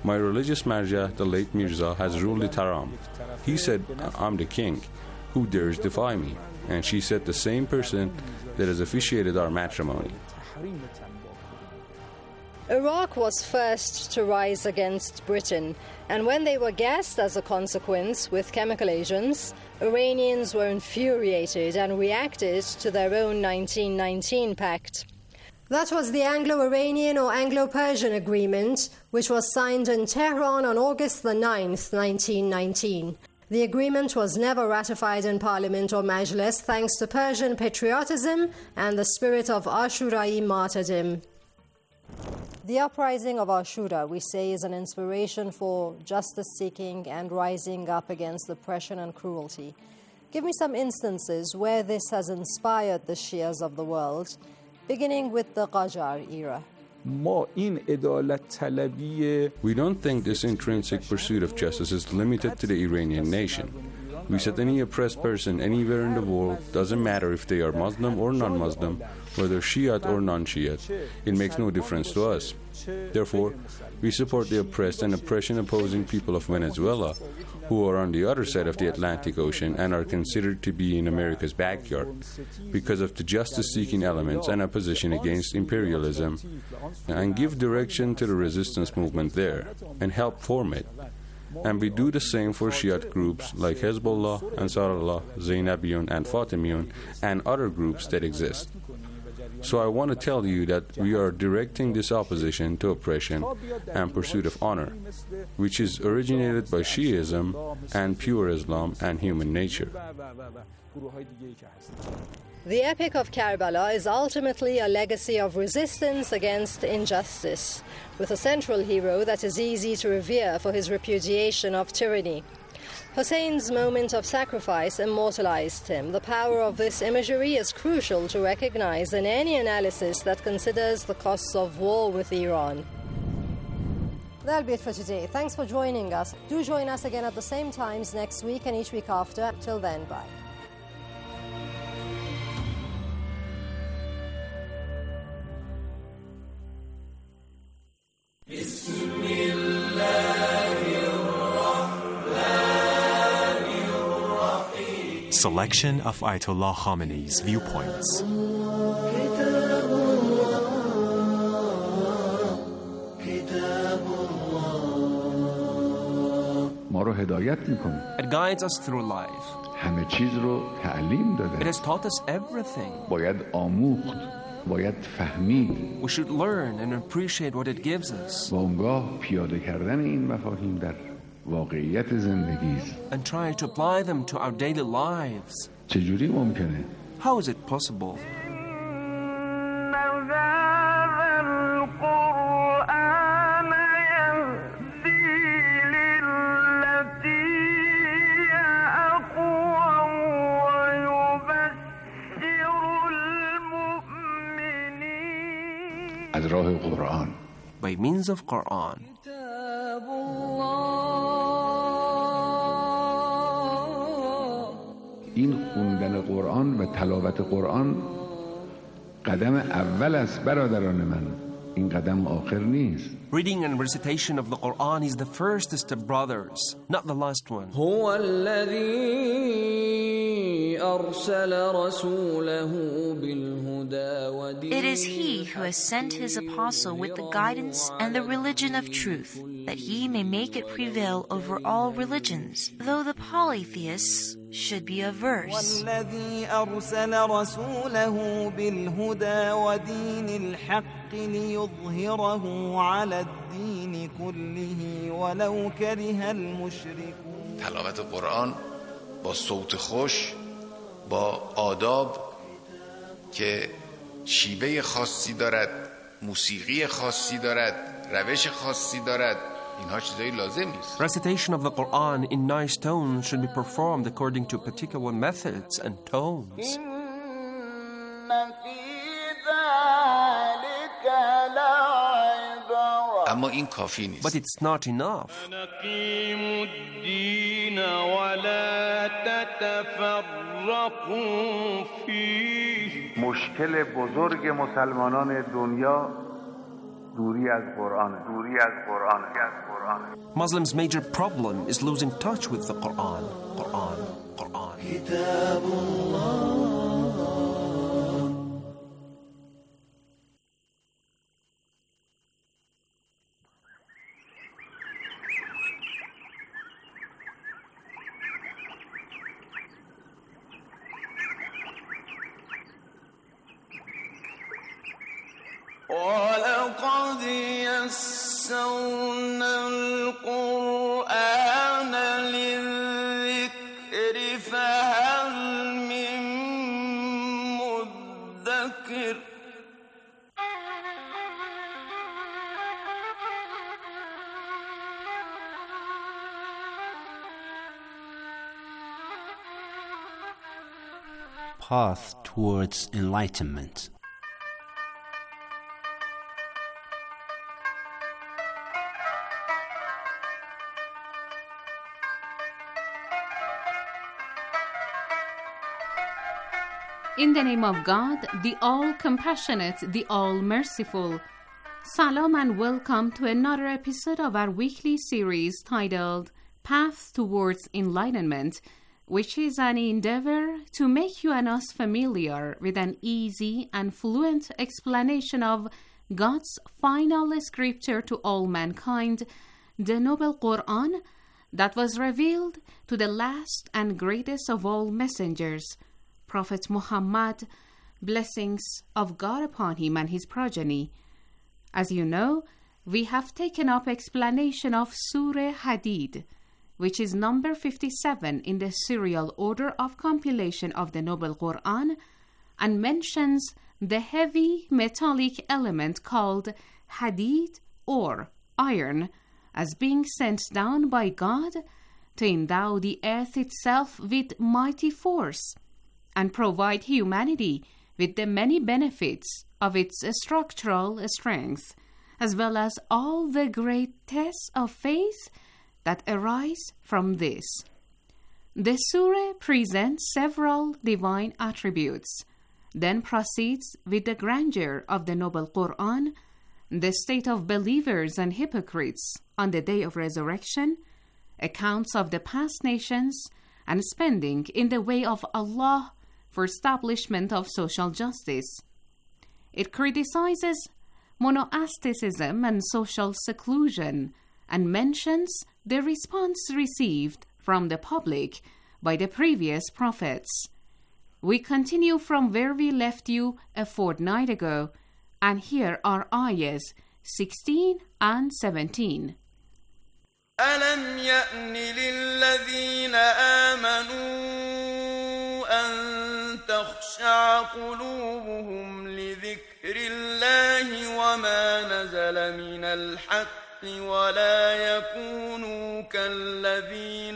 My religious marja, the late Mirza, has ruled the Taram. He said, I'm the king. Who dares defy me? And she said, the same person that has officiated our matrimony. Iraq was first to rise against Britain, and when they were gassed as a consequence with chemical agents, Iranians were infuriated and reacted to their own 1919 pact. That was the Anglo-Iranian or Anglo-Persian Agreement, which was signed in Tehran on August the 9th, 1919. The agreement was never ratified in Parliament or Majlis thanks to Persian patriotism and the spirit of Ashura'i martyrdom. The uprising of Ashura, we say, is an inspiration for justice-seeking and rising up against oppression and cruelty. Give me some instances where this has inspired the Shias of the world, beginning with the Qajar era. We don't think this intrinsic pursuit of justice is limited to the Iranian nation. We said any oppressed person anywhere in the world, doesn't matter if they are Muslim or non-Muslim, whether Shiite or non-Shiite, it makes no difference to us. Therefore, we support the oppressed and oppression-opposing people of Venezuela, who are on the other side of the Atlantic Ocean and are considered to be in America's backyard because of the justice-seeking elements and opposition against imperialism, and give direction to the resistance movement there and help form it. And we do the same for Shiite groups like Hezbollah, Ansarullah, Zainabiyun, and Fatimiyun, and other groups that exist. So I want to tell you that we are directing this opposition to oppression and pursuit of honor, which is originated by Shiism and pure Islam and human nature. The Epic of Karbala is ultimately a legacy of resistance against injustice, with a central hero that is easy to revere for his repudiation of tyranny. Hussein's moment of sacrifice immortalized him. The power of this imagery is crucial to recognize in any analysis that considers the costs of war with Iran. That'll be it for today. Thanks for joining us. Do join us again at the same times next week and each week after. Till then, bye. Selection of Ayatollah Khamenei's viewpoints. It guides us through life. It has taught us everything. We should learn and appreciate what it gives us. And try to apply them to our daily lives. How is it possible? By means of Quran. این خوندن قرآن و تلاوت قرآن قدم اول است برادران من. این قدم آخر نیست. Reading and recitation of the Quran is the first step, brothers, not the last one. هو الذي أرسل رسوله بالهدى ودين. It is He who has sent His apostle with the guidance and the religion of truth, that He may make it prevail over all religions, though the polytheists should be averse. والذي أرسل رسوله بالهدى ودين الحق ليظهره على الدين كله ولو كره المشركون. تلاوت قرآن با صوت خوش، با آداب که شیوه خاصی دارد، موسیقی خاصی دارد، روش خاصی دارد، اینها چیزایی لازم نیست. Recitation of the Quran in nice tones should be performed according to particular methods and tones. اما این کافی نیست. But it's not enough. نقيم الدين ولا تتفرقوا فيه. مشکل بزرگ مسلمانان دنیا دوری از قرآن. Muslims' major problem is losing touch with the Quran. ولقد يسرنا القرآن للذكر فهل من مدكر Path towards enlightenment. In the name of God, the All-Compassionate, the All-Merciful. Salam and welcome to another episode of our weekly series titled Path Towards Enlightenment, which is an endeavor to make you and us familiar with an easy and fluent explanation of God's final scripture to all mankind, the Noble Quran, that was revealed to the last and greatest of all messengers, Prophet Muhammad, blessings of God upon him and his progeny. As you know, we have taken up explanation of Surah Hadid, which is number 57 in the serial order of compilation of the Noble Quran, and mentions the heavy metallic element called Hadid or iron as being sent down by God to endow the earth itself with mighty force and provide humanity with the many benefits of its structural strength, as well as all the great tests of faith that arise from this. The surah presents several divine attributes, then proceeds with the grandeur of the Noble Quran, the state of believers and hypocrites on the day of resurrection, accounts of the past nations, and spending in the way of Allah for establishment of social justice. It criticizes monoasceticism and social seclusion and mentions the response received from the public by the previous prophets. We continue from where we left you a fortnight ago, and here are ayahs 16 and 17. ألم يأن للذين آمنوا أن تخشع قلوبهم لذكر الله وما نزل من الحق ولا يكونوا كالذين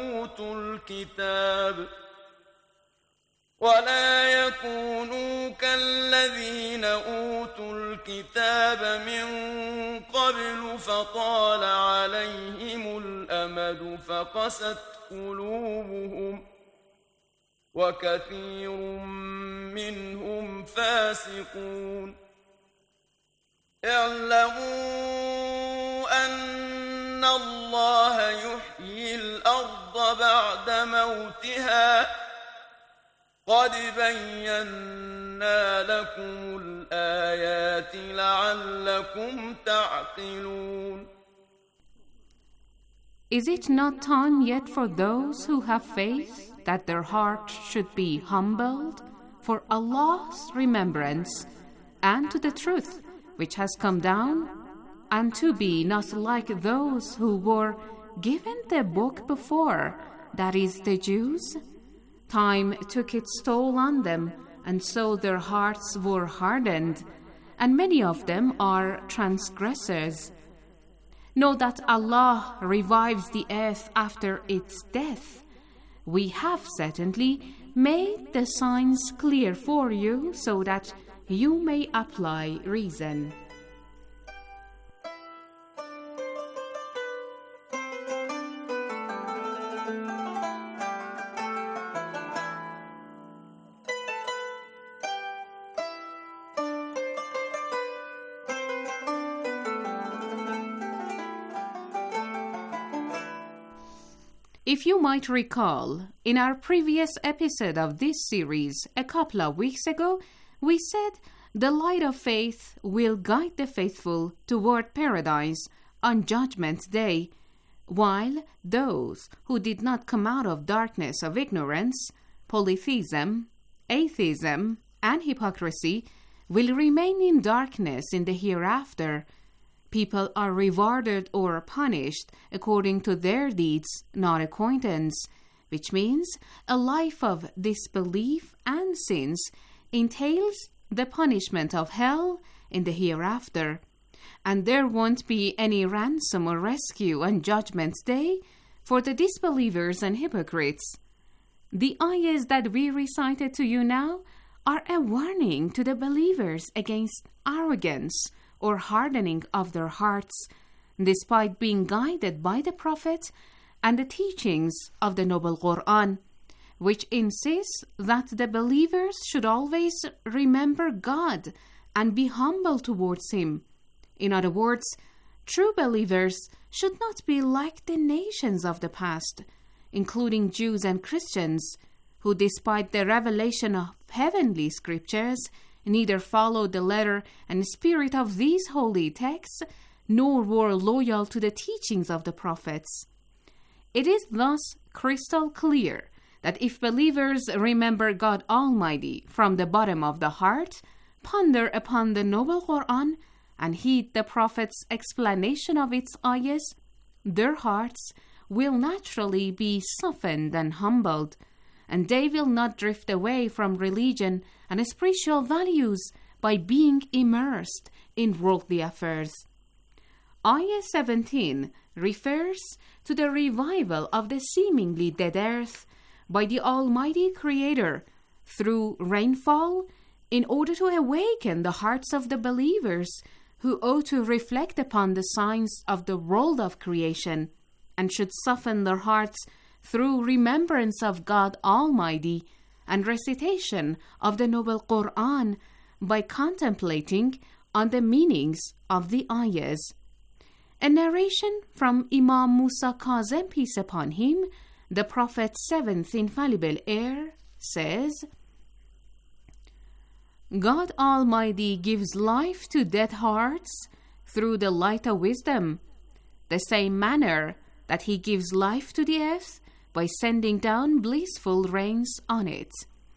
أوتوا الكتاب من قبل فطال عليهم الأمد فقست قلوبهم وكثير منهم فاسقون اعلموا أن الله يحيي الأرض بعد موتها قد بينا لكم الآيات لعلكم تعقلون. Is it not time yet for those who have faith that their hearts should be humbled for Allah's remembrance and to the truth which has come down, and to be not like those who were given the book before, that is, the Jews? Time took its toll on them, and so their hearts were hardened, and many of them are transgressors. Know that Allah revives the earth after its death. We have certainly made the signs clear for you so that you may apply reason. If you might recall, in our previous episode of this series a couple of weeks ago, we said the light of faith will guide the faithful toward paradise on Judgment Day, while those who did not come out of darkness of ignorance, polytheism, atheism, and hypocrisy will remain in darkness in the hereafter. People are rewarded or punished according to their deeds, not acquaintance, which means a life of disbelief and sins entails the punishment of hell in the hereafter, and there won't be any ransom or rescue on Judgment Day for the disbelievers and hypocrites. The ayahs that we recited to you now are a warning to the believers against arrogance or hardening of their hearts, despite being guided by the Prophet and the teachings of the Noble Quran, which insists that the believers should always remember God and be humble towards Him. In other words, true believers should not be like the nations of the past, including Jews and Christians, who despite the revelation of heavenly scriptures, neither followed the letter and spirit of these holy texts, nor were loyal to the teachings of the prophets. It is thus crystal clear that if believers remember God Almighty from the bottom of the heart, ponder upon the Noble Quran, and heed the Prophet's explanation of its ayahs, their hearts will naturally be softened and humbled, and they will not drift away from religion and spiritual values by being immersed in worldly affairs. Ayah 17 refers to the revival of the seemingly dead earth by the Almighty Creator through rainfall in order to awaken the hearts of the believers who ought to reflect upon the signs of the world of creation and should soften their hearts through remembrance of God Almighty and recitation of the Noble Quran by contemplating on the meanings of the ayahs. A narration from Imam Musa Kazem, peace upon him, the Prophet's seventh infallible heir, says, God Almighty gives life to dead hearts through the light of wisdom, the same manner that He gives life to the earth by sending down blissful rains on it.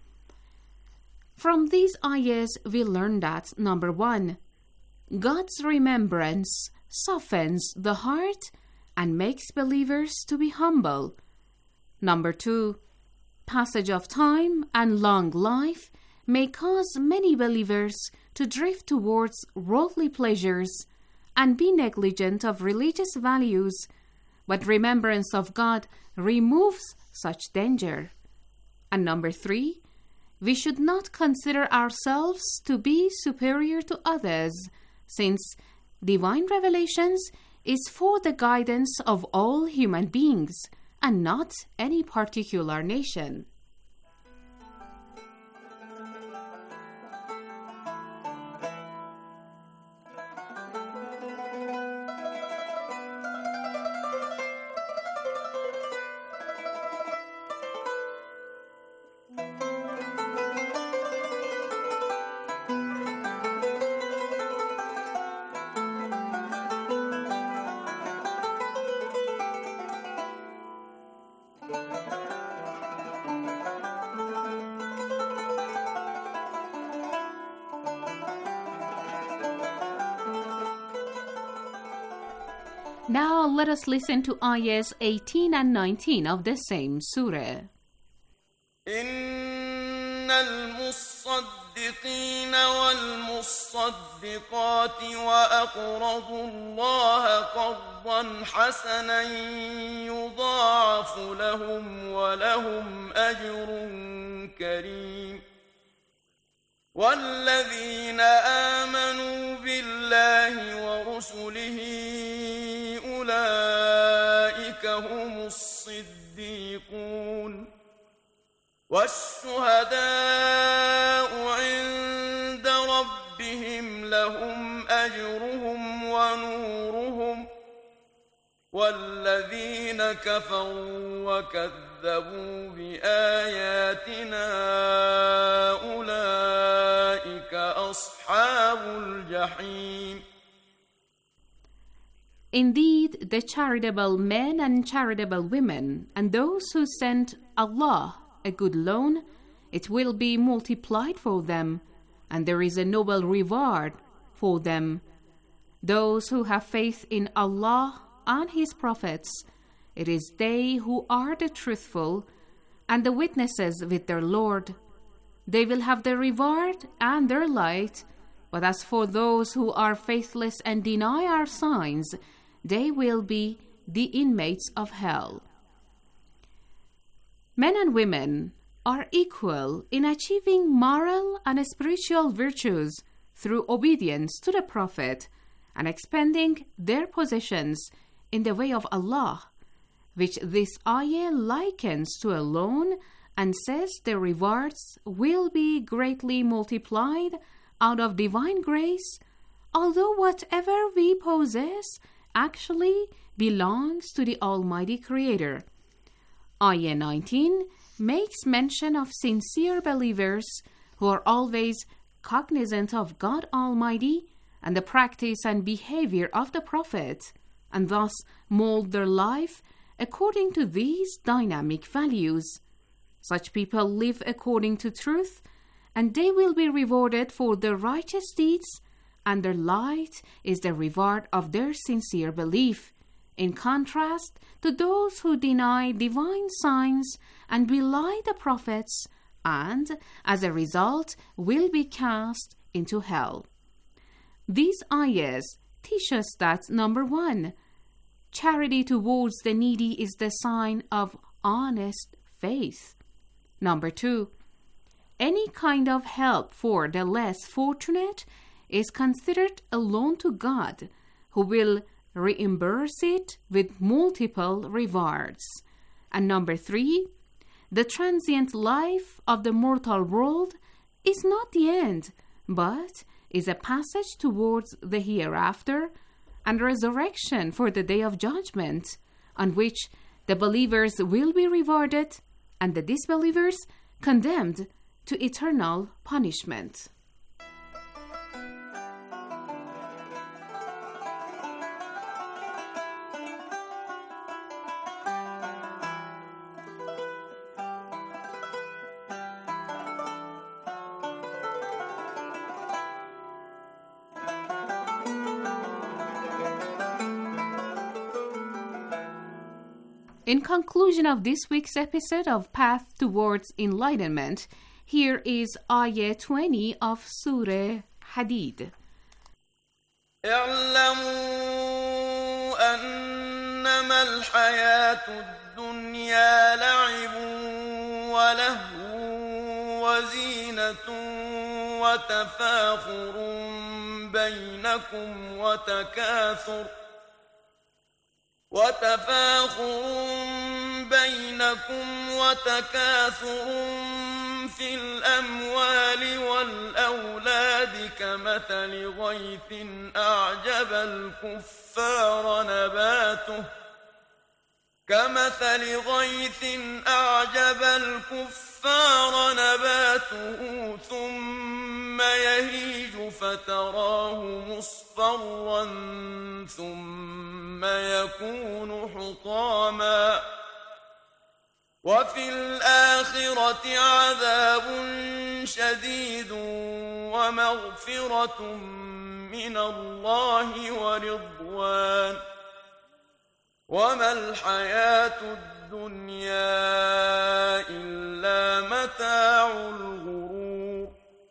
From these ayahs we learn that, number 1, God's remembrance softens the heart and makes believers to be humble. Number 2, passage of time and long life may cause many believers to drift towards worldly pleasures and be negligent of religious values, but remembrance of God removes such danger. And number 3, we should not consider ourselves to be superior to others, since divine revelations is for the guidance of all human beings and not any particular nation. Now let us listen to ayahs 18 and 19 of the same surah. إن المصدقين والمصدقات وأقرضوا الله قرضا حسنا يضاعف لهم ولهم أجر كريم والذين آمنوا بالله ورسله أولئك هم الصديقون والشهداء عند ربهم لهم أجرهم ونورهم والذين كفروا وكذبوا بآياتنا أولئك أصحاب الجحيم. Indeed, the charitable men and charitable women, and those who send Allah a good loan, it will be multiplied for them, and there is a noble reward for them. Those who have faith in Allah and His prophets, it is they who are the truthful and the witnesses with their Lord. They will have their reward and their light, but as for those who are faithless and deny our signs, they will be the inmates of hell. Men and women are equal in achieving moral and spiritual virtues through obedience to the Prophet and expanding their possessions in the way of Allah, which this ayah likens to a loan and says the rewards will be greatly multiplied out of divine grace, although whatever we possess actually belongs to the Almighty Creator. Ayah 19 makes mention of sincere believers who are always cognizant of God Almighty and the practice and behavior of the Prophet, and thus mold their life according to these dynamic values. Such people live according to truth, and they will be rewarded for their righteous deeds, and their light is the reward of their sincere belief, in contrast to those who deny divine signs and belie the prophets, and, as a result, will be cast into hell. These ayahs teach us that, number 1, charity towards the needy is the sign of honest faith. Number 2, any kind of help for the less fortunate is considered a loan to God, who will reimburse it with multiple rewards. And number 3, the transient life of the mortal world is not the end, but is a passage towards the hereafter and resurrection for the day of judgment, on which the believers will be rewarded and the disbelievers condemned to eternal punishment. In conclusion of this week's episode of Path Towards Enlightenment, here is Ayah 20 of Surah Hadid. اعلموا أنما الحياة الدنيا لعب ولهو وزينة وتفاخر بينكم وتكاثر في الأموال والأولاد كمثل غيث أعجب الكفار نباته ثم يهيج فتراه مصفرا ثم يكون حطاما وفي الآخرة عذاب شديد ومغفرة من الله ورضوان وما الحياة الدنيا إلا متاع الغرور.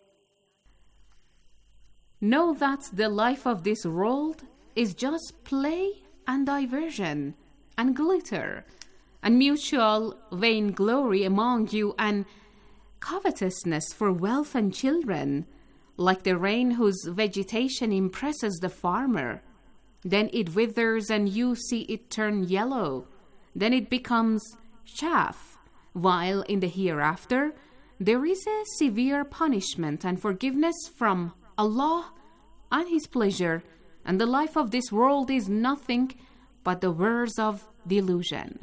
Know that the life of this world is just play and diversion and glitter and mutual vainglory among you and covetousness for wealth and children, like the rain whose vegetation impresses the farmer. Then it withers and you see it turn yellow. Then it becomes chaff, while in the hereafter there is a severe punishment and forgiveness from Allah and His pleasure, and the life of this world is nothing but the words of delusion.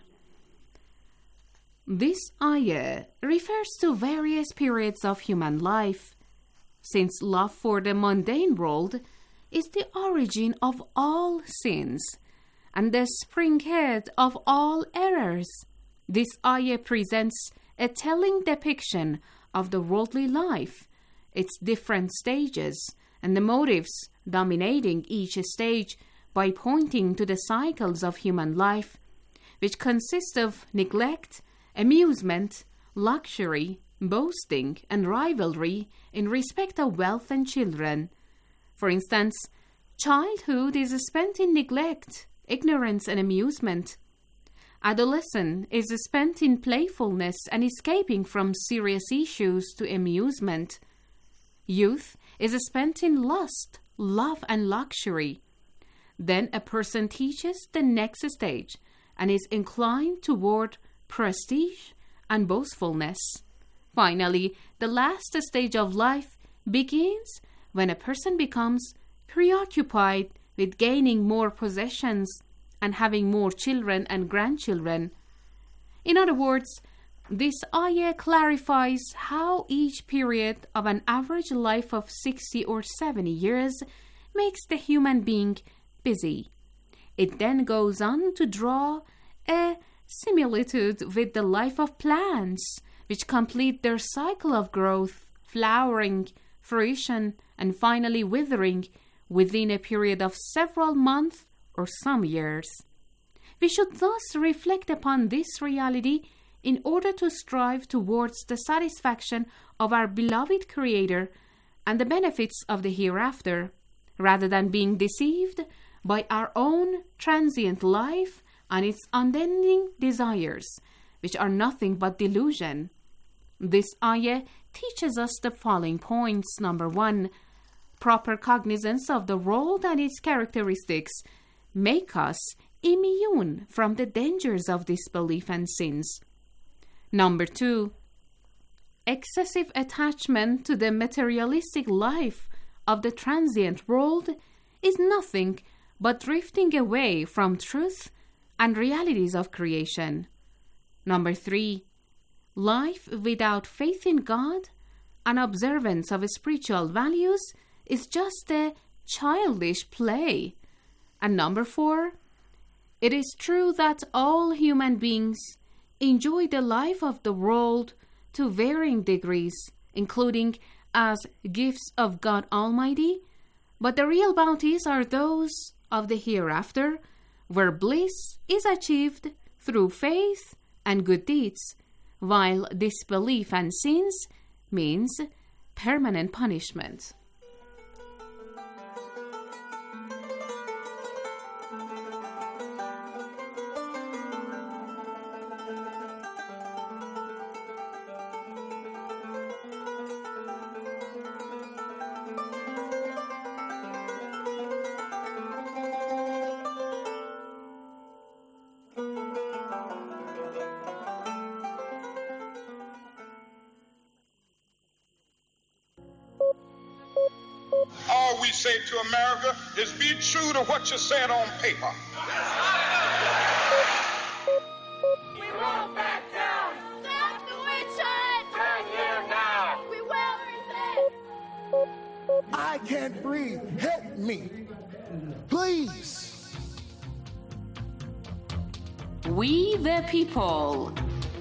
This ayah refers to various periods of human life, since love for the mundane world is the origin of all sins and the springhead of all errors. This ayah presents a telling depiction of the worldly life, its different stages, and the motives dominating each stage by pointing to the cycles of human life, which consist of neglect, amusement, luxury, boasting, and rivalry in respect of wealth and children. For instance, childhood is spent in neglect, ignorance, and amusement. Adolescence is spent in playfulness and escaping from serious issues to amusement. Youth is spent in lust, love, and luxury. Then a person teaches the next stage and is inclined toward prestige and boastfulness. Finally, the last stage of life begins when a person becomes preoccupied with gaining more possessions and having more children and grandchildren. In other words, this ayah clarifies how each period of an average life of 60 or 70 years makes the human being busy. It then goes on to draw a similitude with the life of plants, which complete their cycle of growth, flowering, fruition, and finally withering within a period of several months or some years. We should thus reflect upon this reality in order to strive towards the satisfaction of our beloved Creator and the benefits of the hereafter, rather than being deceived by our own transient life and its unending desires, which are nothing but delusion. This ayah teaches us the following points. Number 1, proper cognizance of the world and its characteristics make us immune from the dangers of disbelief and sins. Number 2, excessive attachment to the materialistic life of the transient world is nothing but drifting away from truth and realities of creation. Number 3, life without faith in God and observance of spiritual values is just a childish play. And number 4, it is true that all human beings enjoy the life of the world to varying degrees, including as gifts of God Almighty, but the real bounties are those of the hereafter, where bliss is achieved through faith and good deeds, while disbelief and sins means permanent punishment. All we say to America is be true to what you said on paper. We won't back down. Stop the witch-hunt. Turn here now. We will resist. I can't breathe. Help me. Please. We the people.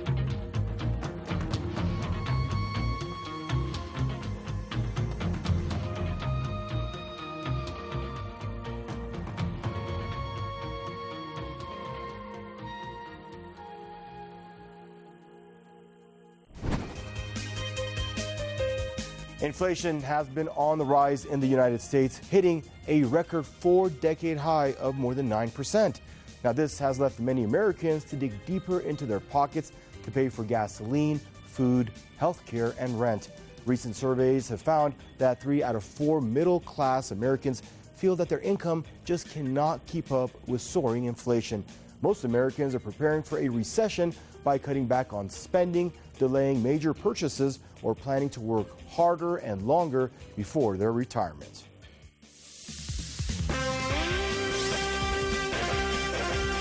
Inflation has been on the rise in the United States, hitting a record 4-decade high of more than 9%. Now, this has left many Americans to dig deeper into their pockets to pay for gasoline, food, healthcare, and rent. Recent surveys have found that 3 out of 4 middle-class Americans feel that their income just cannot keep up with soaring inflation. Most Americans are preparing for a recession by cutting back on spending, delaying major purchases, or planning to work harder and longer before their retirement.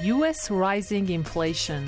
U.S. rising inflation.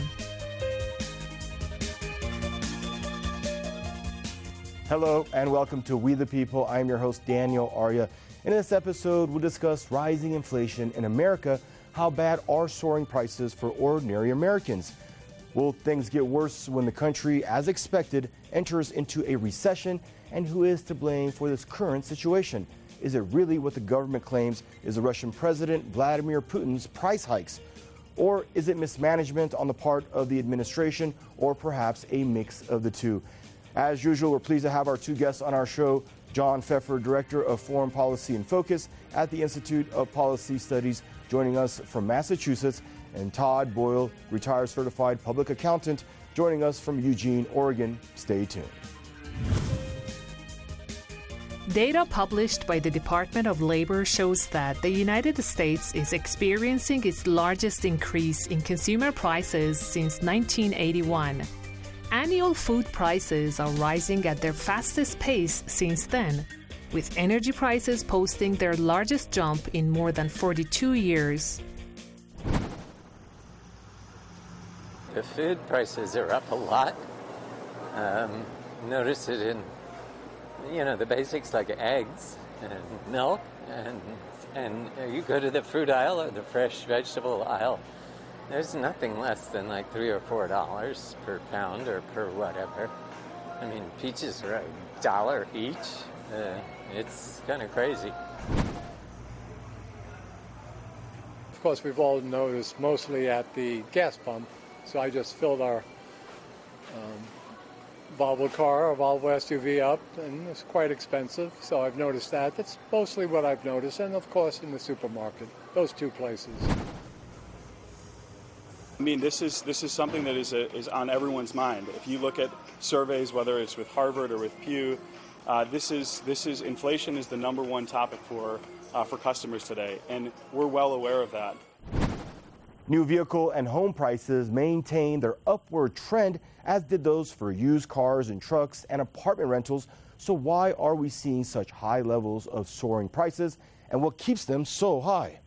Hello and welcome to We the People. I'm your host, Daniel Arya. In this episode, we'll discuss rising inflation in America. How bad are soaring prices for ordinary Americans? Will things get worse when the country, as expected, enters into a recession? And who is to blame for this current situation? Is it really what the government claims is the Russian President Vladimir Putin's price hikes? Or is it mismanagement on the part of the administration, or perhaps a mix of the two? As usual, we're pleased to have our two guests on our show, John Pfeffer, Director of Foreign Policy and Focus at the Institute of Policy Studies, joining us from Massachusetts, and Todd Boyle, retired certified public accountant, joining us from Eugene, Oregon. Stay tuned. Data published by the Department of Labor shows that the United States is experiencing its largest increase in consumer prices since 1981. Annual food prices are rising at their fastest pace since then, with energy prices posting their largest jump in more than 42 years. The food prices are up a lot. Notice it in, the basics like eggs and milk, and you go to the fruit aisle or the fresh vegetable aisle. There's nothing less than like $3 or $4 per pound or per whatever. I mean, peaches are $1 each. It's kind of crazy. Of course, we've all noticed mostly at the gas pump. So I just filled our Volvo car, our Volvo SUV up, and it's quite expensive. So I've noticed that. That's mostly what I've noticed. And of course, in the supermarket, those two places. I mean, this is something that is on everyone's mind. If you look at surveys, whether it's with Harvard or with Pew, this is inflation is the number one topic for customers today, and we're well aware of that. New vehicle and home prices maintain their upward trend, as did those for used cars and trucks and apartment rentals. So why are we seeing such high levels of soaring prices, and what keeps them so high?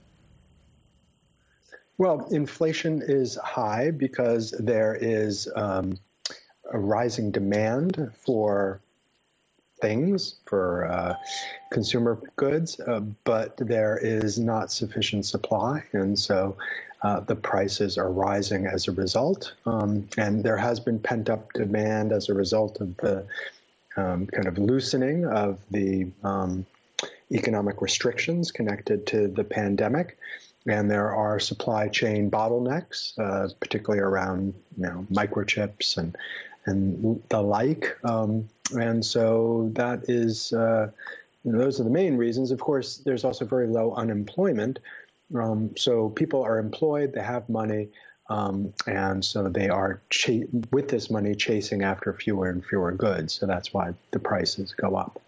Well, inflation is high because there is a rising demand for things, for consumer goods, but there is not sufficient supply, and so the prices are rising as a result. And there has been pent-up demand as a result of the kind of loosening of the economic restrictions connected to the pandemic. And there are supply chain bottlenecks, particularly around microchips and the like. And so that is those are the main reasons. Of course, there's also very low unemployment. So people are employed, they have money, and so they are, with this money, chasing after fewer and fewer goods. So that's why the prices go up.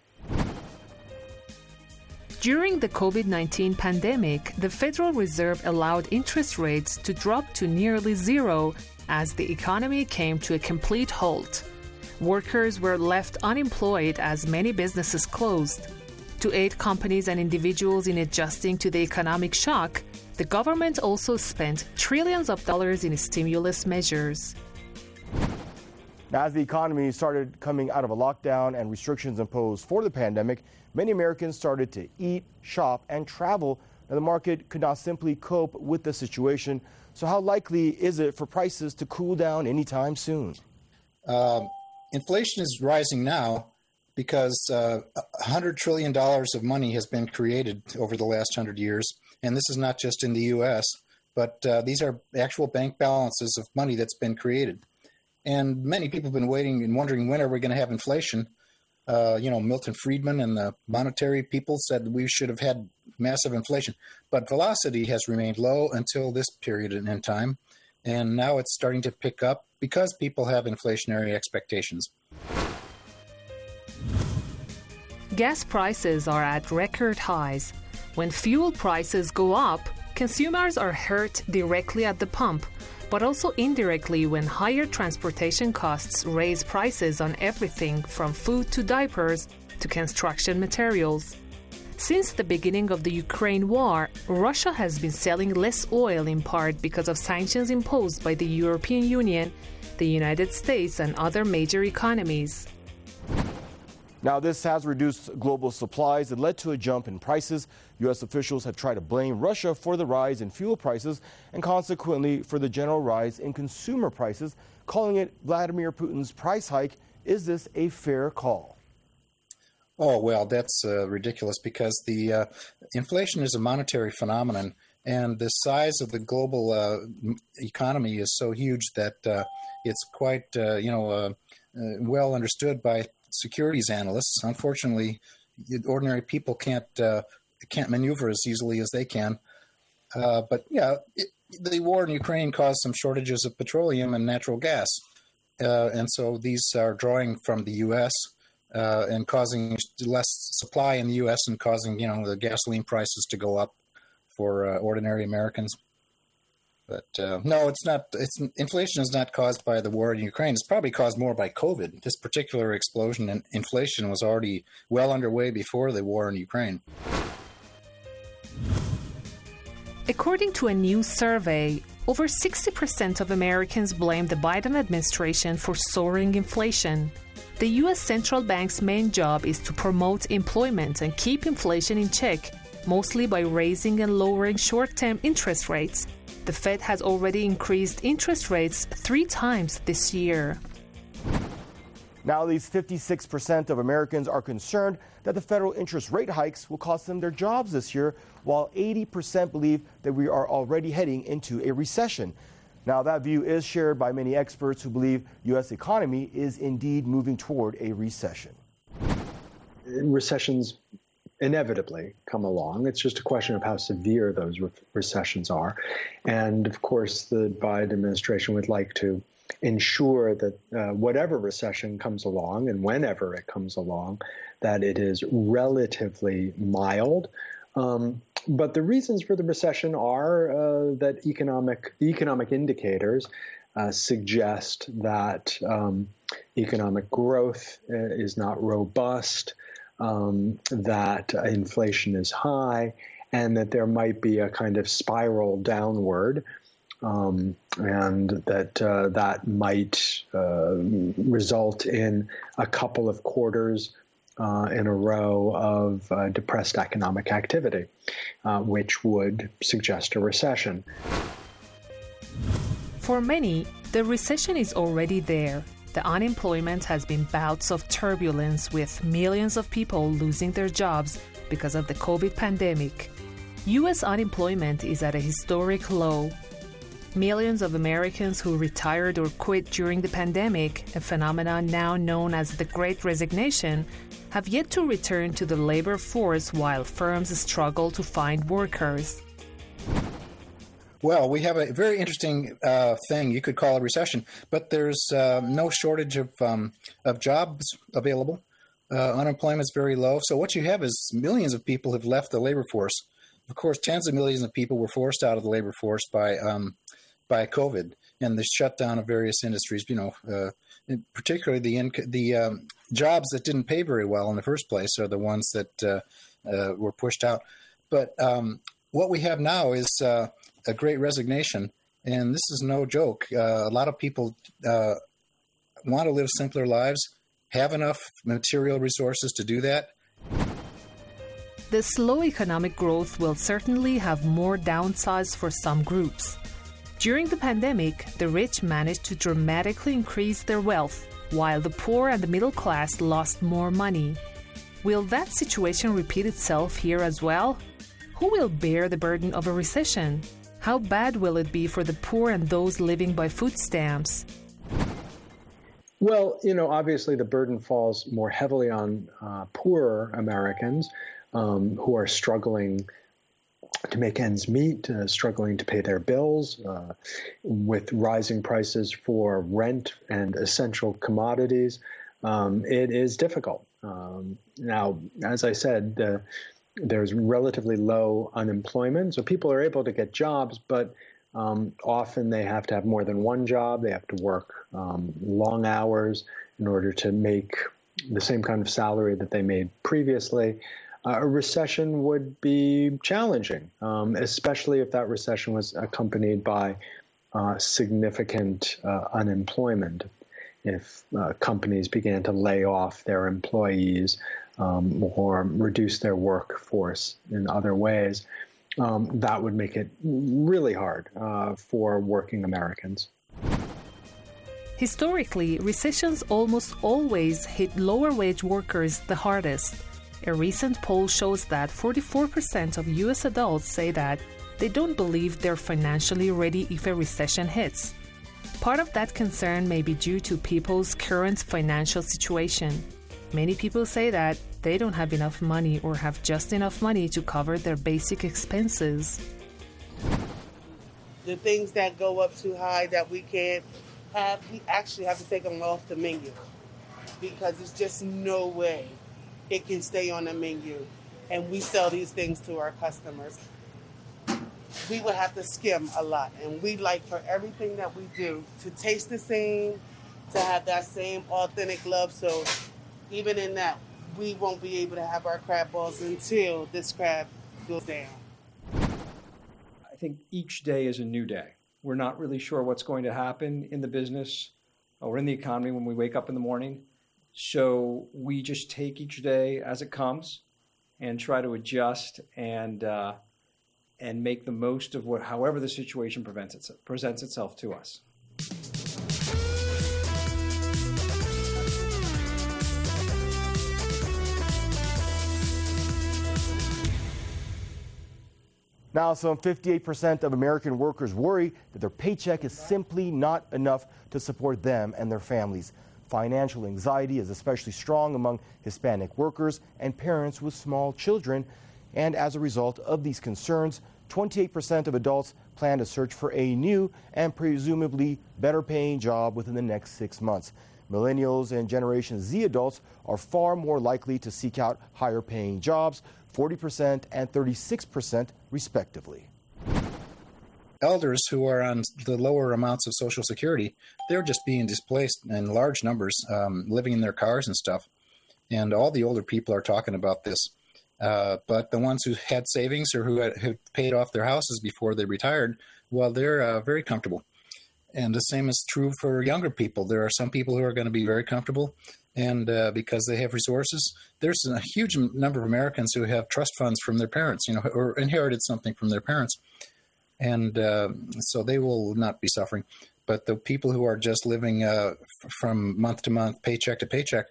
During the COVID-19 pandemic, the Federal Reserve allowed interest rates to drop to nearly zero as the economy came to a complete halt. Workers were left unemployed as many businesses closed. To aid companies and individuals in adjusting to the economic shock, the government also spent trillions of dollars in stimulus measures. Now, as the economy started coming out of a lockdown and restrictions imposed for the pandemic, many Americans started to eat, shop, and travel. Now, the market could not simply cope with the situation. So how likely is it for prices to cool down anytime soon? Inflation is rising now because $100 trillion of money has been created over the last 100 years. And this is not just in the U.S., but these are actual bank balances of money that's been created. And many people have been waiting and wondering, when are we going to have inflation? Milton Friedman and the monetary people said we should have had massive inflation. But velocity has remained low until this period in time. And now it's starting to pick up because people have inflationary expectations. Gas prices are at record highs. When fuel prices go up, consumers are hurt directly at the pump, but also indirectly when higher transportation costs raise prices on everything from food to diapers to construction materials. Since the beginning of the Ukraine war, Russia has been selling less oil in part because of sanctions imposed by the European Union, the United States, and other major economies. Now, this has reduced global supplies and led to a jump in prices. U.S. officials have tried to blame Russia for the rise in fuel prices and consequently for the general rise in consumer prices, calling it Vladimir Putin's price hike. Is this a fair call? Oh, well, that's ridiculous because the inflation is a monetary phenomenon, and the size of the global economy is so huge that it's quite, well understood by securities analysts. Unfortunately, ordinary people can't maneuver as easily as they can. But yeah, the war in Ukraine caused some shortages of petroleum and natural gas, and so these are drawing from the U.S. And causing less supply in the U.S. and causing the gasoline prices to go up for ordinary Americans. But no, it's not. Inflation is not caused by the war in Ukraine. It's probably caused more by COVID. This particular explosion in inflation was already well underway before the war in Ukraine. According to a new survey, over 60% of Americans blame the Biden administration for soaring inflation. The U.S. Central Bank's main job is to promote employment and keep inflation in check, mostly by raising and lowering short-term interest rates. The Fed has already increased interest rates 3 times this year. Now, at least 56% of Americans are concerned that the federal interest rate hikes will cost them their jobs this year, while 80% believe that we are already heading into a recession. Now, that view is shared by many experts who believe U.S. economy is indeed moving toward a recession. Recessions inevitably come along. It's just a question of how severe those recessions are. And of course, the Biden administration would like to ensure that whatever recession comes along and whenever it comes along, that it is relatively mild. But the reasons for the recession are that the economic indicators suggest that economic growth is not robust, that inflation is high, and that there might be a kind of spiral downward, and that might result in a couple of quarters in a row of depressed economic activity, which would suggest a recession. For many, the recession is already there. The unemployment has been bouts of turbulence, with millions of people losing their jobs because of the COVID pandemic. U.S. unemployment is at a historic low. Millions of Americans who retired or quit during the pandemic, a phenomenon now known as the Great Resignation, have yet to return to the labor force while firms struggle to find workers. Well, we have a very interesting thing you could call a recession, but there's no shortage of jobs available. Unemployment is very low. So what you have is millions of people have left the labor force. Of course, tens of millions of people were forced out of the labor force by COVID and the shutdown of various industries. Particularly the jobs that didn't pay very well in the first place are the ones that were pushed out. But what we have now is a great resignation, and this is no joke. A lot of people want to live simpler lives, have enough material resources to do that. The slow economic growth will certainly have more downsides for some groups. During the pandemic, the rich managed to dramatically increase their wealth, while the poor and the middle class lost more money. Will that situation repeat itself here as well? Who will bear the burden of a recession? How bad will it be for the poor and those living by food stamps? Well, obviously the burden falls more heavily on poorer Americans who are struggling to make ends meet, struggling to pay their bills, with rising prices for rent and essential commodities. It is difficult. Now, as I said, there's relatively low unemployment, so people are able to get jobs, but often they have to have more than one job. They have to work long hours in order to make the same kind of salary that they made previously. a recession would be challenging, especially if that recession was accompanied by significant unemployment. If companies began to lay off their employees or reduce their workforce in other ways, that would make it really hard for working Americans. Historically, recessions almost always hit lower-wage workers the hardest. A recent poll shows that 44% of U.S. adults say that they don't believe they're financially ready if a recession hits. Part of that concern may be due to people's current financial situation. Many people say that they don't have enough money or have just enough money to cover their basic expenses. The things that go up too high that we can't have, we actually have to take them off the menu because there's just no way it can stay on the menu and we sell these things to our customers. We would have to skim a lot, and we like for everything that we do to taste the same, to have that same authentic love. So even in that, we won't be able to have our crab balls until this crab goes down. I think each day is a new day. We're not really sure what's going to happen in the business or in the economy when we wake up in the morning. So we just take each day as it comes and try to adjust and make the most of however the situation presents itself to us. Now, some 58% of American workers worry that their paycheck is simply not enough to support them and their families. Financial anxiety is especially strong among Hispanic workers and parents with small children. And as a result of these concerns, 28% of adults plan to search for a new and presumably better paying job within the next 6 months. Millennials and Generation Z adults are far more likely to seek out higher paying jobs, 40% and 36% respectively. Elders who are on the lower amounts of Social Security, they're just being displaced in large numbers, living in their cars and stuff. And all the older people are talking about this. But the ones who had savings or who had paid off their houses before they retired, well, they're very comfortable. And the same is true for younger people. There are some people who are going to be very comfortable, and because they have resources. There's a huge number of Americans who have trust funds from their parents, or inherited something from their parents. And so they will not be suffering. But the people who are just living from month to month, paycheck to paycheck.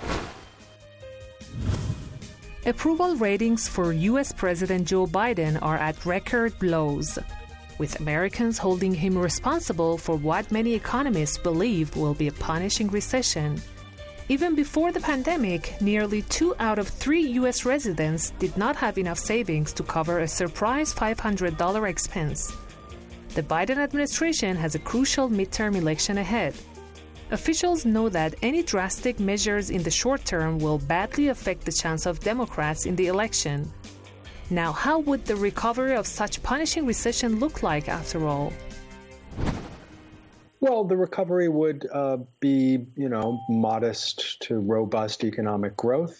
Approval ratings for U.S. President Joe Biden are at record lows, with Americans holding him responsible for what many economists believe will be a punishing recession. Even before the pandemic, nearly 2 out of 3 U.S. residents did not have enough savings to cover a surprise $500 expense. The Biden administration has a crucial midterm election ahead. Officials know that any drastic measures in the short term will badly affect the chance of Democrats in the election. Now, how would the recovery of such punishing recession look like after all? Well, the recovery would be, modest to robust economic growth,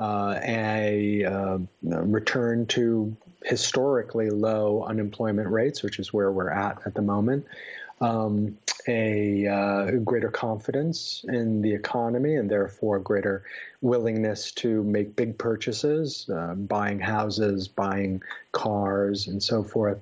a return to historically low unemployment rates, which is where we're at the moment, a greater confidence in the economy and therefore greater willingness to make big purchases, buying houses, buying cars, and so forth.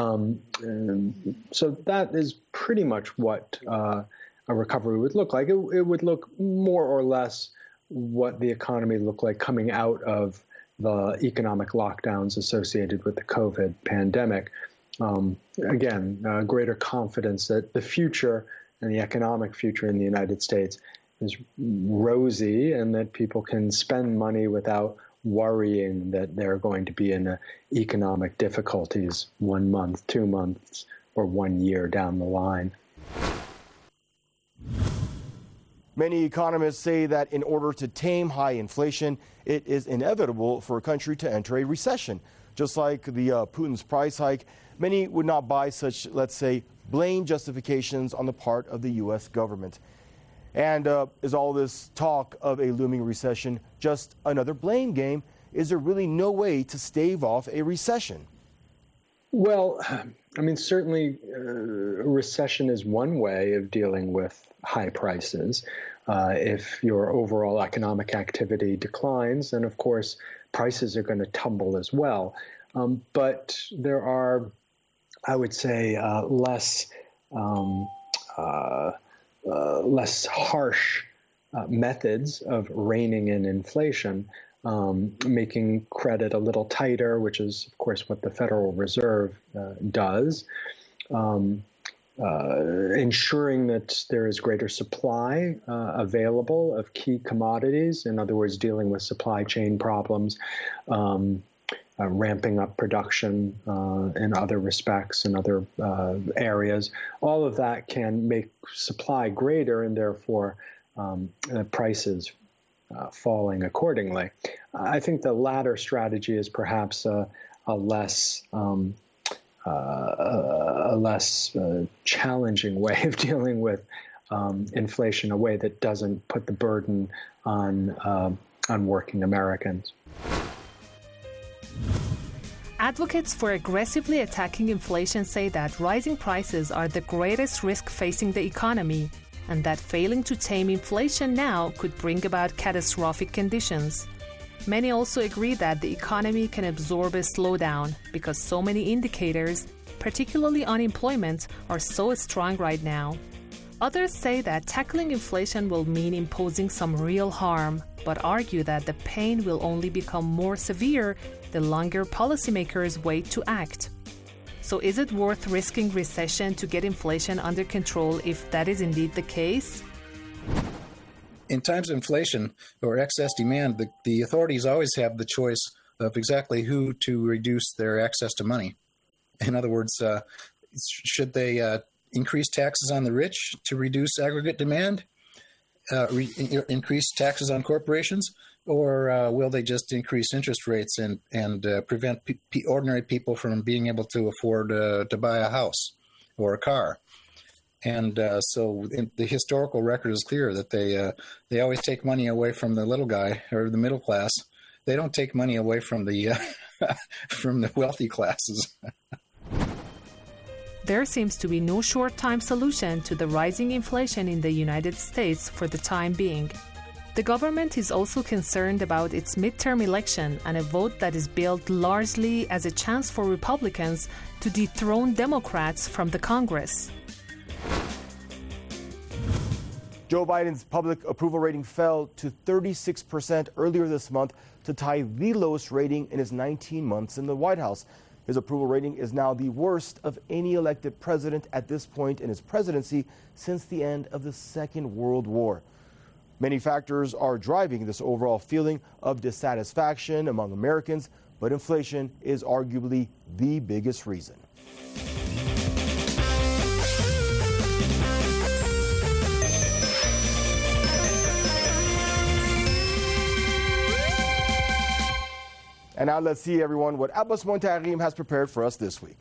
So that is pretty much what a recovery would look like. It would look more or less what the economy looked like coming out of the economic lockdowns associated with the COVID pandemic. Again, greater confidence that the future and the economic future in the United States is rosy and that people can spend money without worrying that they're going to be in economic difficulties 1 month, 2 months, or 1 year down the line. Many economists say that in order to tame high inflation, it is inevitable for a country to enter a recession. Just like the Putin's price hike, many would not buy such, let's say, blame justifications on the part of the U.S. government. And is all this talk of a looming recession just another blame game? is there really no way to stave off a recession? Well, I mean, certainly recession is one way of dealing with high prices. If your overall economic activity declines, then of course prices are going to tumble as well. But there are, I would say, less harsh methods of reining in inflation, making credit a little tighter, which is, of course, what the Federal Reserve does, ensuring that there is greater supply available of key commodities, in other words, dealing with supply chain problems, ramping up production in other respects, in other areas. All of that can make supply greater and therefore prices falling accordingly. I think the latter strategy is perhaps a less challenging way of dealing with inflation, a way that doesn't put the burden on working Americans. Advocates for aggressively attacking inflation say that rising prices are the greatest risk facing the economy, and that failing to tame inflation now could bring about catastrophic conditions. Many also agree that the economy can absorb a slowdown because so many indicators, particularly unemployment, are so strong right now. Others say that tackling inflation will mean imposing some real harm, but argue that the pain will only become more severe the longer policymakers wait to act. So is it worth risking recession to get inflation under control if that is indeed the case? In times of inflation or excess demand, the authorities always have the choice of exactly who to reduce their access to money. In other words, should they increase taxes on the rich to reduce aggregate demand, increase taxes on corporations, or will they just increase interest rates and prevent ordinary people from being able to afford to buy a house or a car? And so the historical record is clear that they always take money away from the little guy or the middle class. They don't take money away from the from the wealthy classes. There seems to be no short-time solution to the rising inflation in the United States for the time being. The government is also concerned about its midterm election and a vote that is billed largely as a chance for Republicans to dethrone Democrats from the Congress. Joe Biden's public approval rating fell to 36% earlier this month to tie the lowest rating in his 19 months in the White House. His approval rating is now the worst of any elected president at this point in his presidency since the end of the Second World War. Many factors are driving this overall feeling of dissatisfaction among Americans, but inflation is arguably the biggest reason. And now let's see, everyone, what Abbas Montarim has prepared for us this week.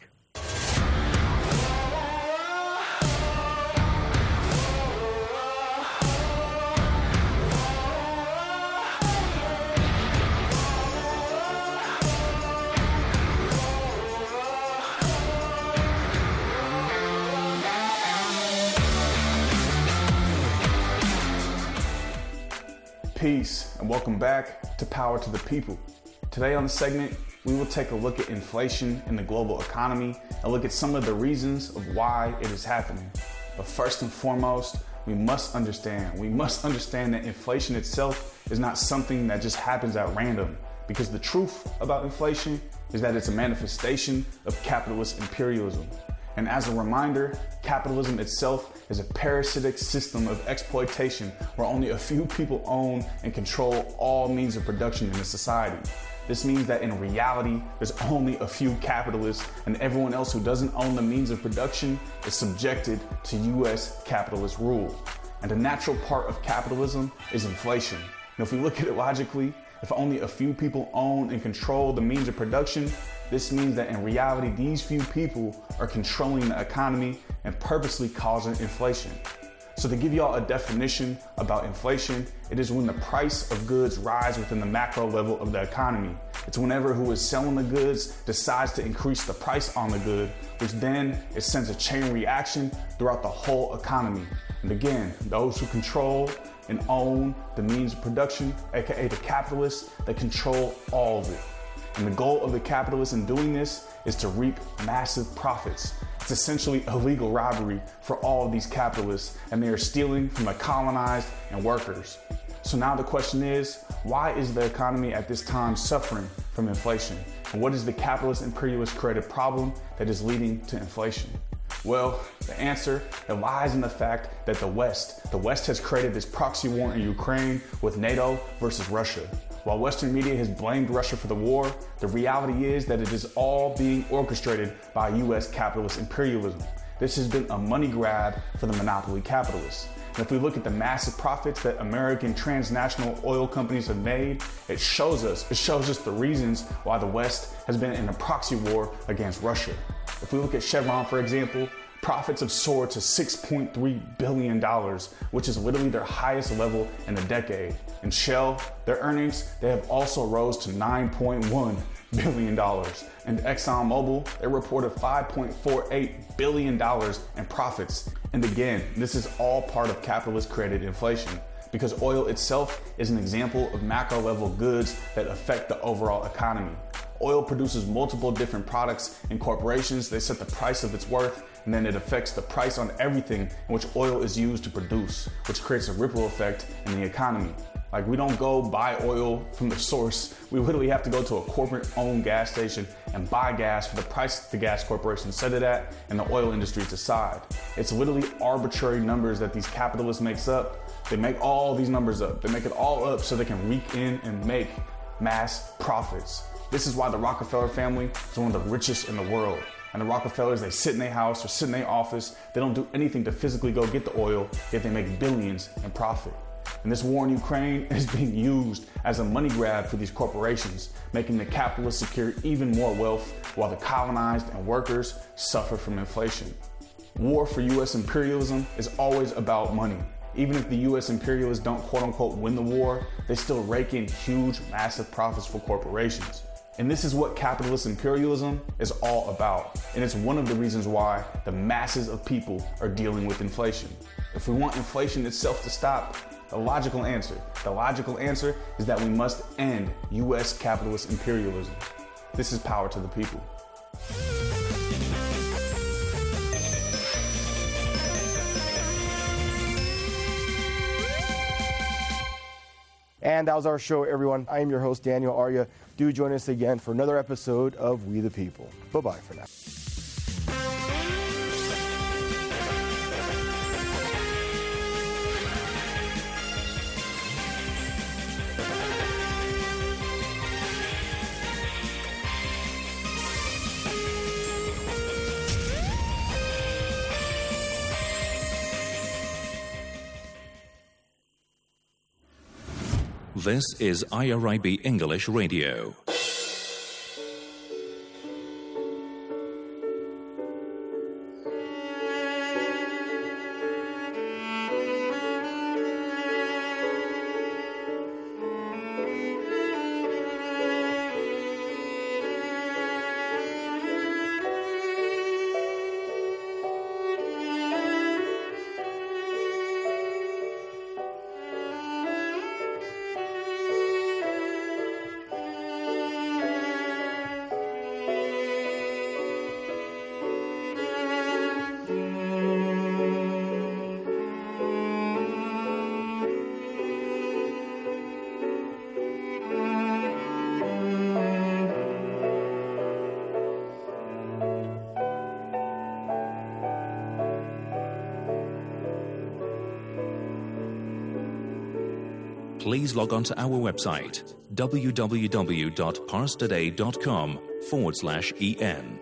Peace and welcome back to Power to the People. Today on the segment, we will take a look at inflation in the global economy and look at some of the reasons of why it is happening. But first and foremost, we must understand that inflation itself is not something that just happens at random, because the truth about inflation is that it's a manifestation of capitalist imperialism. And as a reminder, capitalism itself is a parasitic system of exploitation where only a few people own and control all means of production in a society. This means that in reality, there's only a few capitalists, and everyone else who doesn't own the means of production is subjected to U.S. capitalist rule. And a natural part of capitalism is inflation. Now, if we look at it logically, if only a few people own and control the means of production, this means that in reality, these few people are controlling the economy and purposely causing inflation. So to give y'all a definition about inflation, it is when the price of goods rise within the macro level of the economy. It's whenever who is selling the goods decides to increase the price on the good, which then it sends a chain reaction throughout the whole economy. And again, those who control and own the means of production, aka the capitalists, they control all of it. And the goal of the capitalists in doing this is to reap massive profits. It's essentially illegal robbery for all of these capitalists, and they are stealing from the colonized and workers. So now the question is, why is the economy at this time suffering from inflation? And what is the capitalist imperialist created problem that is leading to inflation? Well, the answer lies in the fact that the West has created this proxy war in Ukraine with NATO versus Russia. While Western media has blamed Russia for the war, the reality is that it is all being orchestrated by US capitalist imperialism. This has been a money grab for the monopoly capitalists. And if we look at the massive profits that American transnational oil companies have made, it shows us the reasons why the West has been in a proxy war against Russia. If we look at Chevron, for example, profits have soared to $6.3 billion, which is literally their highest level in a decade. And Shell, their earnings, they have also rose to $9.1 billion. And ExxonMobil, they reported $5.48 billion in profits. And again, this is all part of capitalist-created inflation, because oil itself is an example of macro-level goods that affect the overall economy. Oil produces multiple different products, and corporations, they set the price of its worth, and then it affects the price on everything in which oil is used to produce, which creates a ripple effect in the economy. Like, we don't go buy oil from the source. We literally have to go to a corporate-owned gas station and buy gas for the price the gas corporation set it at and the oil industry decide. It's literally arbitrary numbers that these capitalists makes up. They make all these numbers up. They make it all up so they can reek in and make mass profits. This is why the Rockefeller family is one of the richest in the world. And the Rockefellers, they sit in their house or sit in their office. They don't do anything to physically go get the oil, yet they make billions in profit. And this war in Ukraine is being used as a money grab for these corporations, making the capitalists secure even more wealth while the colonized and workers suffer from inflation. War for US imperialism is always about money. Even if the US imperialists don't quote unquote win the war, they still rake in huge, massive profits for corporations. And this is what capitalist imperialism is all about. And it's one of the reasons why the masses of people are dealing with inflation. If we want inflation itself to stop, the logical answer is that we must end US capitalist imperialism. This is Power to the People. And that was our show, everyone. I am your host, Daniel Arya. Do join us again for another episode of We the People. Bye-bye for now. This is IRIB English Radio. Please log on to our website, www.parstoday.com/en.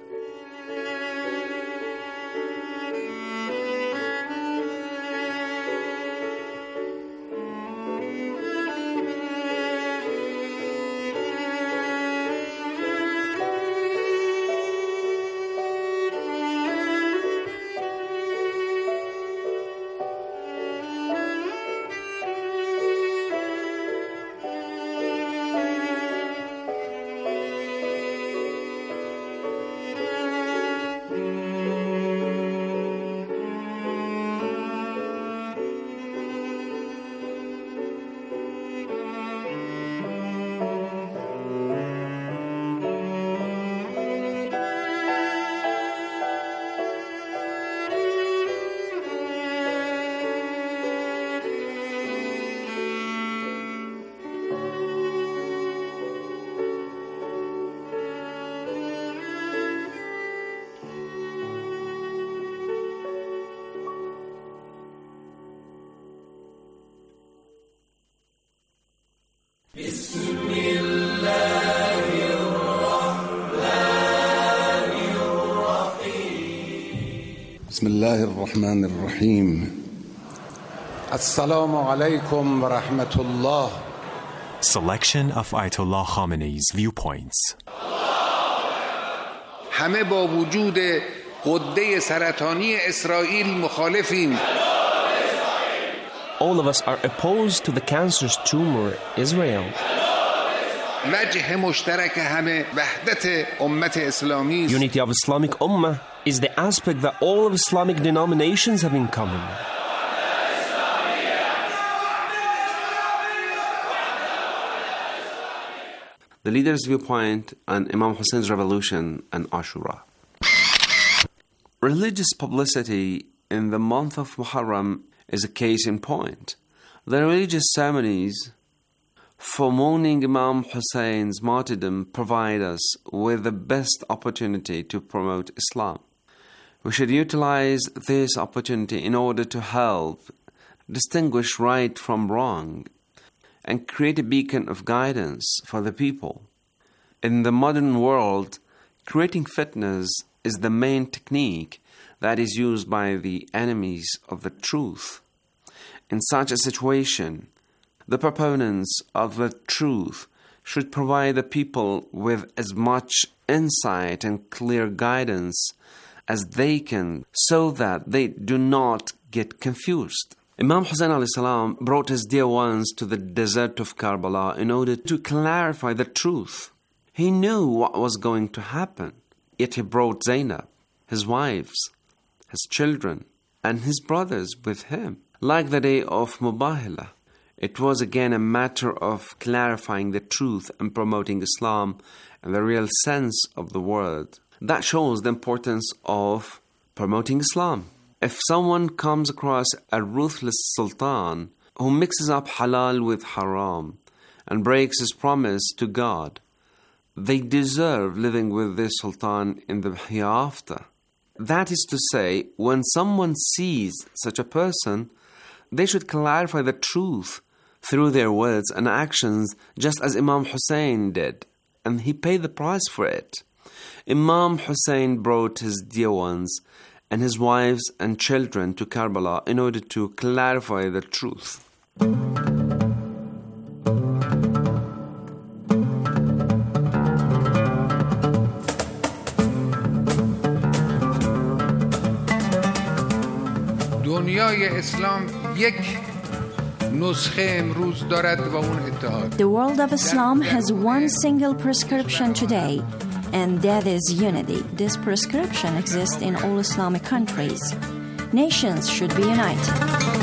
بسم الله الرحمن الرحيم السلام عليكم ورحمة الله. Selection of Ayatollah Khamenei's viewpoints. همه با وجود غده سرطانی اسرائیل مخالفیم. All of us are opposed to the cancerous tumor, Israel. وجه مشترک همه وحدت امت اسلامی. Unity of Islamic Ummah is the aspect that all of Islamic denominations have in common. The leader's viewpoint on Imam Hussein's revolution and Ashura. Religious publicity in the month of Muharram is a case in point. The religious ceremonies for mourning Imam Hussein's martyrdom provide us with the best opportunity to promote Islam. We should utilize this opportunity in order to help distinguish right from wrong and create a beacon of guidance for the people. In the modern world, creating fitnas is the main technique that is used by the enemies of the truth. In such a situation, the proponents of the truth should provide the people with as much insight and clear guidance as they can so that they do not get confused. Imam Hussein alayhi salam brought his dear ones to the desert of Karbala in order to clarify the truth. He knew what was going to happen, yet he brought Zainab, his wives, his children, and his brothers with him. Like the day of Mubahala, it was again a matter of clarifying the truth and promoting Islam and the real sense of the word. That shows the importance of promoting Islam. If someone comes across a ruthless sultan who mixes up halal with haram and breaks his promise to God, they deserve living with this sultan in the hereafter. That is to say, when someone sees such a person, they should clarify the truth through their words and actions, just as Imam Hussein did, and he paid the price for it. Imam Hussein brought his dear ones and his wives and children to Karbala in order to clarify the truth. دنیای اسلام یک نسخه امروز دارد و اون اتحاد. The world of Islam has one single prescription today, and that is unity. This prescription exists in all Islamic countries. Nations should be united.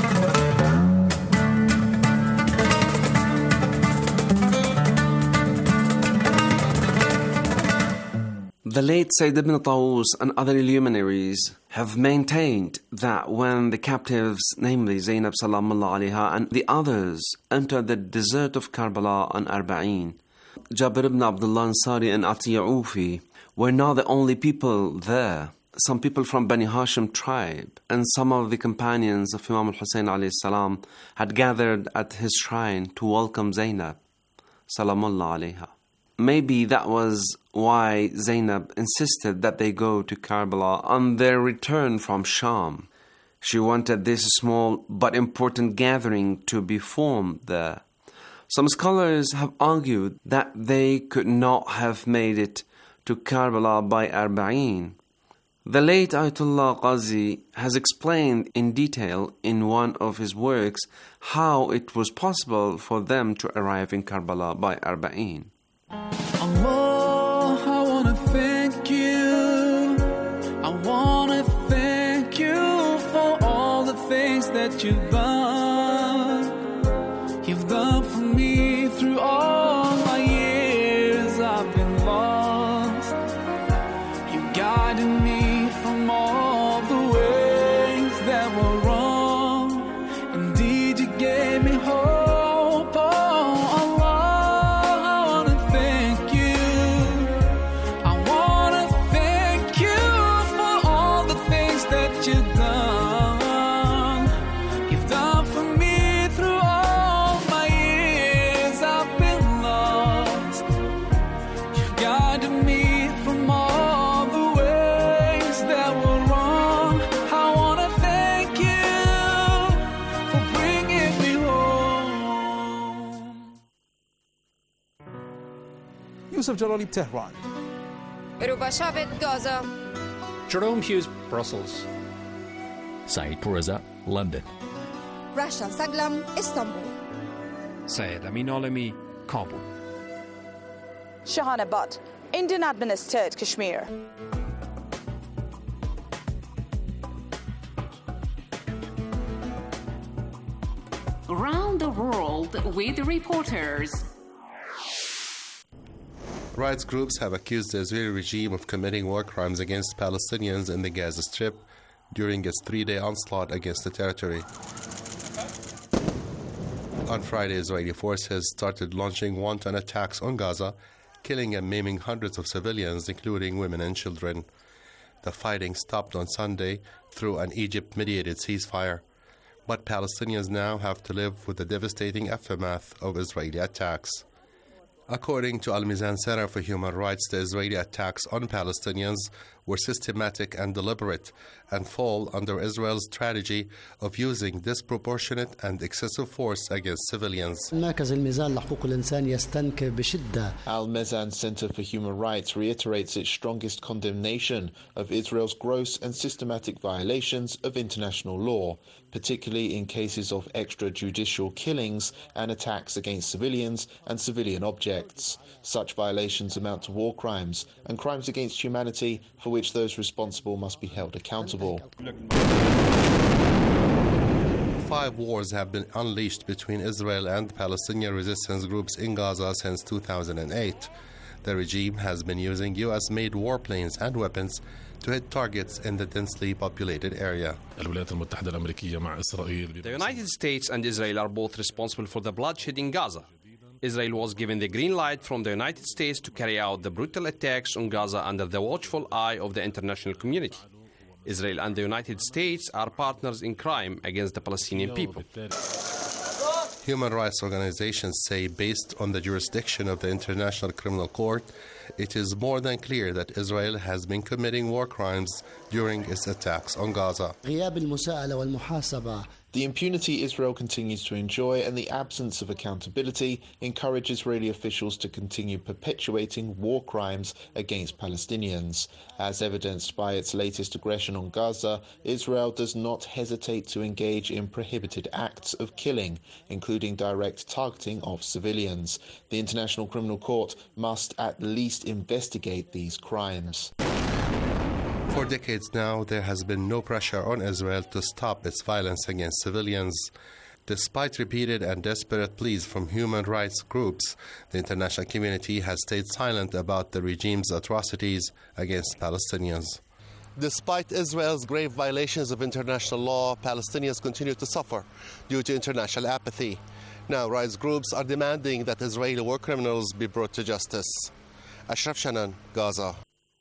The late Sayyid ibn Tawus and other luminaries have maintained that when the captives, namely Zainab Salamullah Alaiha and the others, entered the desert of Karbala on Arba'in, Jabir ibn Abdullah Ansari and Atiyah Ufi were not the only people there. Some people from Bani Hashim tribe and some of the companions of Imam al-Hussein alayhi salam had gathered at his shrine to welcome Zainab Salamullah Alaiha. Maybe that was why Zainab insisted that they go to Karbala on their return from Sham. She wanted this small but important gathering to be formed there. Some scholars have argued that they could not have made it to Karbala by Arba'in. The late Ayatollah Ghazi has explained in detail in one of his works how it was possible for them to arrive in Karbala by Arba'in. Allah, I want to thank you. I want to thank you for all the things that you've done. You've done for me through all my years I've been lost. You guided me from all the ways that were wrong. Indeed, you gave me hope. How Yusuf Jalali, Tehran. Rubashavet, Gaza. Jerome Hughes, Brussels. Saeed Poureza, London. Rasha Saglam, Istanbul. Syed Amin Alami, Kabul. Shahana Butt, Indian administered Kashmir. Around the world with reporters. Rights groups have accused the Israeli regime of committing war crimes against Palestinians in the Gaza Strip during its 3-day onslaught against the territory. On Friday, Israeli forces started launching wanton attacks on Gaza, killing and maiming hundreds of civilians, including women and children. The fighting stopped on Sunday through an Egypt-mediated ceasefire, but Palestinians now have to live with the devastating aftermath of Israeli attacks. According to Al-Mizan Center for Human Rights, the Israeli attacks on Palestinians were systematic and deliberate and fall under Israel's strategy of using disproportionate and excessive force against civilians. Al-Mizan Center for Human Rights reiterates its strongest condemnation of Israel's gross and systematic violations of international law, particularly in cases of extrajudicial killings and attacks against civilians and civilian objects. Such violations amount to war crimes and crimes against humanity for which those responsible must be held accountable. 5 wars have been unleashed between Israel and Palestinian resistance groups in Gaza since 2008. The regime has been using U.S.-made warplanes and weapons to hit targets in the densely populated area. The United States and Israel are both responsible for the bloodshed in Gaza. Israel was given the green light from the United States to carry out the brutal attacks on Gaza under the watchful eye of the international community. Israel and the United States are partners in crime against the Palestinian people. Human rights organizations say, based on the jurisdiction of the International Criminal Court, it is more than clear that Israel has been committing war crimes during its attacks on Gaza. The impunity Israel continues to enjoy and the absence of accountability encourage Israeli officials to continue perpetuating war crimes against Palestinians. As evidenced by its latest aggression on Gaza, Israel does not hesitate to engage in prohibited acts of killing, including direct targeting of civilians. The International Criminal Court must at least investigate these crimes. For decades now, there has been no pressure on Israel to stop its violence against civilians. Despite repeated and desperate pleas from human rights groups, the international community has stayed silent about the regime's atrocities against Palestinians. Despite Israel's grave violations of international law, Palestinians continue to suffer due to international apathy. Now, rights groups are demanding that Israeli war criminals be brought to justice. Ashraf Shanan, Gaza.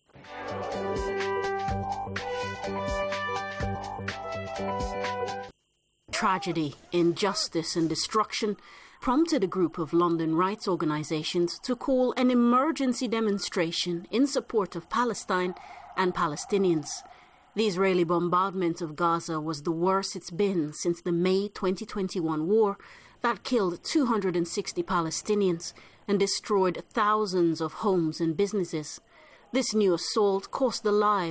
Tragedy, injustice and destruction prompted a group of London rights organizations to call an emergency demonstration in support of Palestine and Palestinians. The Israeli bombardment of Gaza was the worst it's been since the May 2021 war that killed 260 Palestinians and destroyed thousands of homes and businesses. This new assault cost the lives